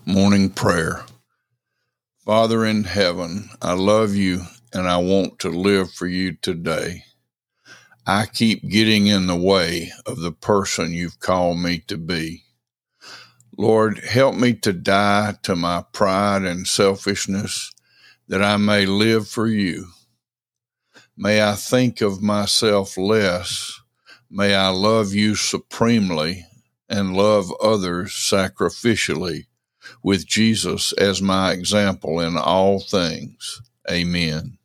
Morning Prayer. Father in heaven, I love you and I want to live for you today. I keep getting in the way of the person you've called me to be. Lord, help me to die to my pride and selfishness that I may live for you. May I think of myself less. May I love you supremely and love others sacrificially, with Jesus as my example in all things. Amen.